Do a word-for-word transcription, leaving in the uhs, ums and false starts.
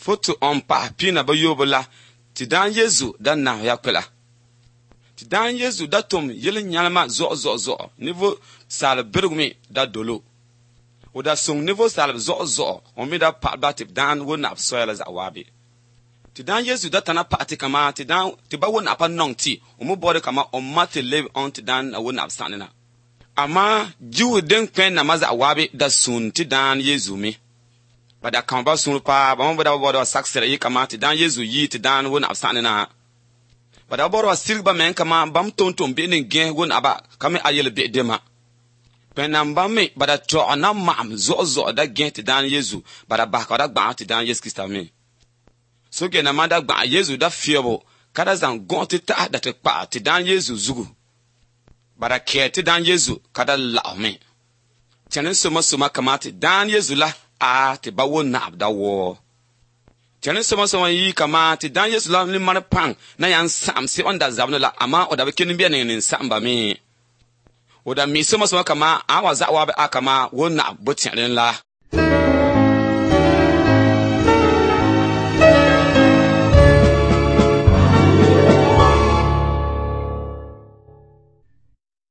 foto on pa pina ba yobola ti dan Yesu dan na ya kwela ti dan Yesu da tom yele nyalma zo zo zo niveau sal bergmi da dolo o da song niveau sal zo zo on mi da pa ba ti dan wona soyala za wabi ti dan Yesu da tana pa ti kama ti dan ti ba wona pa nongti o mo bode kama on mate live on ti dan wona abstanina ama jiwu den kwen na maza wabi da sun ti dan Yesu mi bada kan ba sun pa ba mo bada bodo saksere yi kama ti dan Yesu yi ti dan wona abstanina bada bodo silba men kama bam tonton be nin gen wona ba kama ayele be dema penam ba me bada to ana mam zo zo da gen ti dan Yesu bada ba ka da gba ti dan Yesu Krista mi so ge na manda gba Yesu da fiebo kada zan gon ti ta da te pa ti dan Yesu zugu bada ke ti dan Yesu kada la me tenen soma soma kama ti dan Yesu la a ti ba wona abda wo tenen soma soma yi kama ti dan Yesu la ni man pang na yan sam se onda zabno la ama oda be kenin bi ne samba mi oda mi soma soma kama awa za wa be akama wona botin la